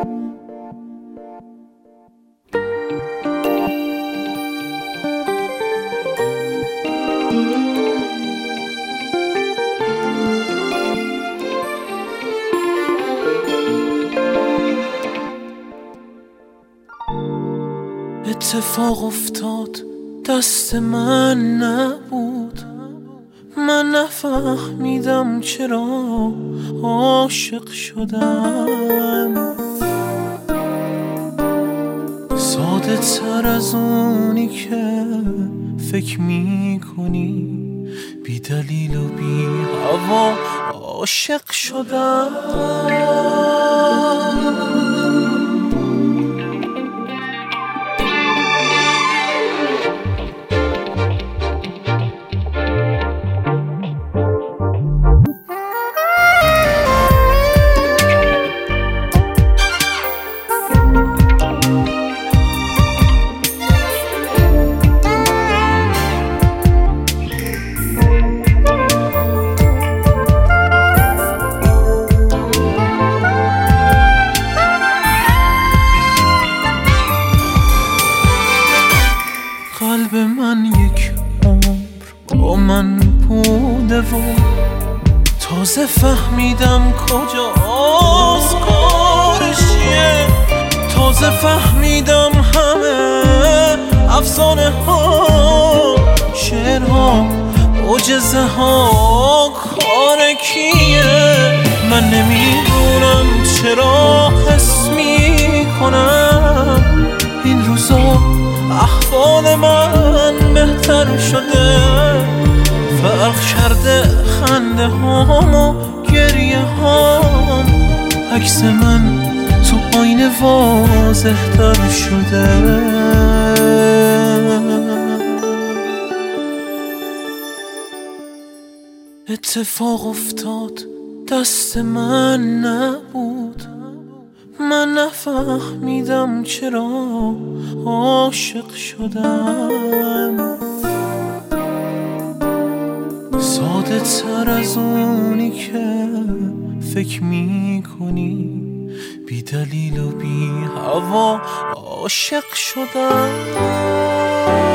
اتفاق افتاد دست من نبود، من نفهمیدم چرا عاشق شدم. ساده تر از اونی که فکر میکنی، بی دلیل و بی هوا عاشق شدم. قلب من یک عمر با من بوده و تازه فهمیدم کجاست کارش چیه. تازه فهمیدم همه افسانه ها، شعرها، معجزه ها کار کیه. من نمیدونم چرا حس میکنم این روزا احوال من بهتر شده. فرق کرده خنده هام و گریه هام، عکس من تو آینه واضح تر شده. اتفاق افتاد دست من نبود، من نفهمیدم چرا عاشق شدم. ساده تر از اونی که فکر میکنی، بی دلیل و بی هوا عاشق شدم.